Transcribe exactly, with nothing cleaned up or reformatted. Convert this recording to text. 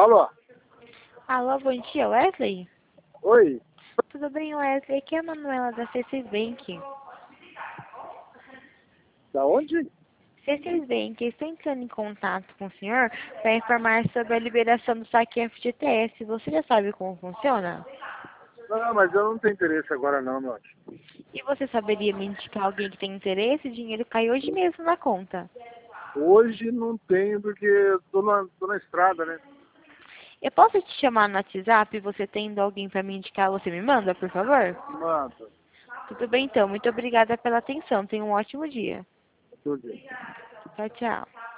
Alô? Alô, bom dia, Wesley? Oi? Tudo bem, Wesley? Aqui é a Manuela da C seis Bank. Da onde? C seis Bank, estou entrando em contato com o senhor para informar sobre a liberação do saque F G T S. Você já sabe como funciona? Não, mas eu não tenho interesse agora não, meu anjo. E você saberia me indicar alguém que tem interesse? O dinheiro cai hoje mesmo na conta. Hoje não tenho porque eu tô na, tô na estrada, né? Eu posso te chamar no WhatsApp? Você tendo alguém para me indicar, você me manda, por favor? Manda. Tudo bem, então. Muito obrigada pela atenção. Tenha um ótimo dia. Tudo bem. Tchau, tchau.